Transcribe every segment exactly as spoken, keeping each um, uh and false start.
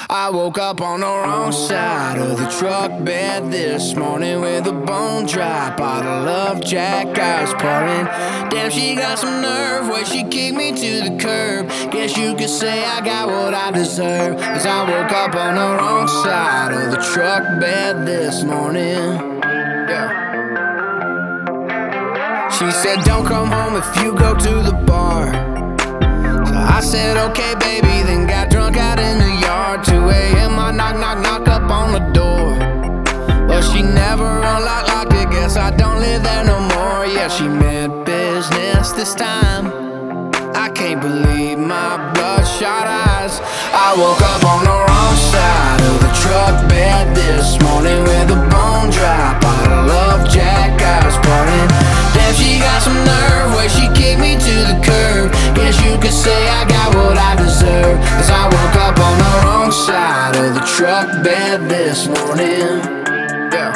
I woke up on the wrong side of the truck bed this morning with a bone dry bottle of Jack Ice pouring. Damn, she got some nerve, way she kicked me to the curb. Guess you could say I got what I deserve, 'cause I woke up on the wrong side of the truck bed this morning. Yeah. She said don't come home if you go to the bar. So I said okay baby, then got drunk out in the yard. Two a.m. I knock knock knock up on the door, but she never unlocked locked it. Guess I don't live there no more. Yeah, she meant business this time. I can't believe my bloodshot eyes. I woke up on the wrong side of the truck bed this morning with a bone dry bottle of Jack Ice pouring. Damn, she got some nerve, way she kicked me to the curb. Guess you could say I got what I deserve, 'cause I woke up on the wrong side of the truck bed this morning. Yeah.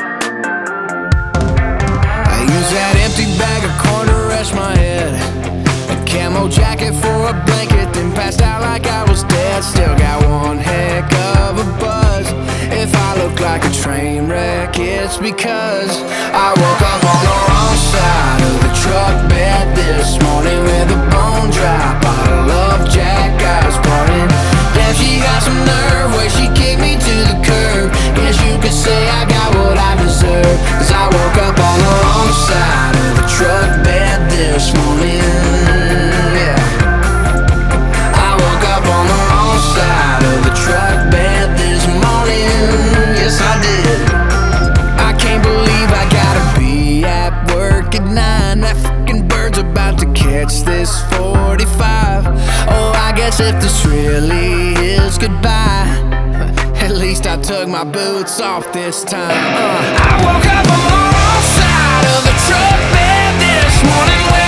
I used that empty bag of corn to rest my head, a camo jacket for a blanket, then passed out like I was dead. Still got one heck of a buzz. If I look like a train wreck, it's because I woke up on the wrong side of the truck bed this morning with a bone dry bottle of Jack Ice pouring. Damn, she got some nerve, way she kicked me to the curb. Guess you could say I got what I deserve, 'cause I woke up on the wrong side of the truck bed this morning. Yeah. I woke up on the wrong side of the truck bed this morning. Yes, I did. I can't believe I gotta be at work at nine. That fucking bird's about to catch this forty-five. Oh, I guess if this really is goodbye, at least I took my boots off this time. uh. I woke up on the wrong side of the truck bed this morning.